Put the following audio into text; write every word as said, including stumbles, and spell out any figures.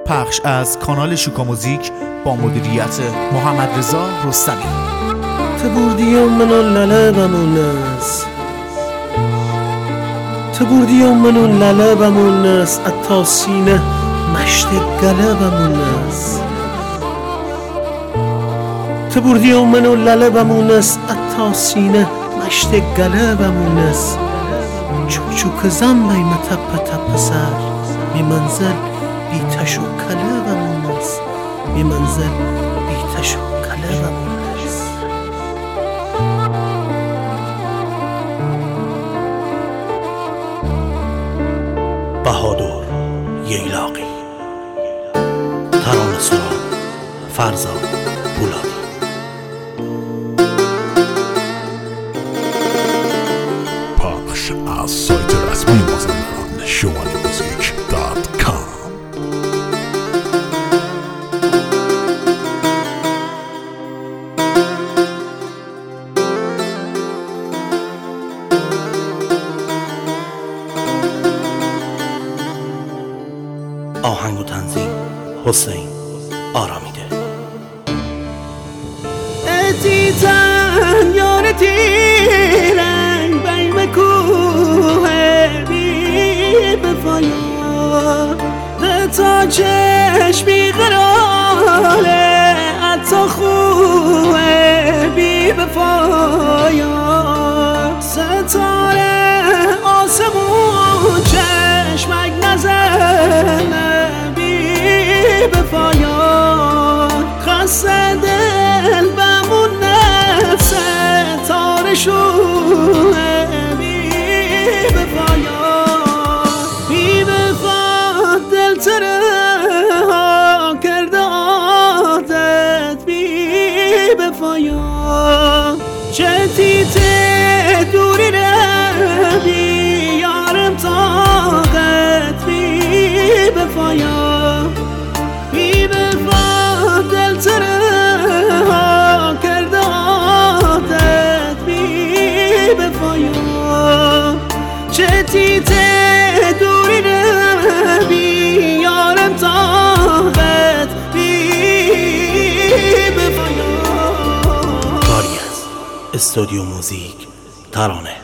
پخش از کانال شوکا موزیک با مدیریت محمد رضا رستمی. تبردی منو للبمون است تبردی منو للبمون است اتا سینه مشت گلبمون است تبردی منو للبمون است اتا سینه مشت گلبمون است چوک چوک زن بیم تپ تپ سر بی منزل بی تش و کلبمون است بی منزل بی تش و کلبمون است. بهادر ییلاقی، ترانه سرا فرزاد پولادی. پخش از سایت رسمی مازندران شوکا موزیک دات کام. آهنگ و تنظیم حسین آرامیده. اتیتن یارتی رنگ بیم کوه بی بفایا تا چشمی قراله اتا خوه بی بفایا ستاره آسمون چشمک نزنه بفایا خسته دل بمون نفس تارشونه بی بفایا بی بفا دل تره ها کرده عادت بی بفایا چه تیته دوری نبی یارم طاقت بی بفایا بی بفا دل تره ها کرده عادت بی بفایا چه تیته دوری نبی یارم طاقت بی بفایا. کاری از استودیو موزیک ترانه.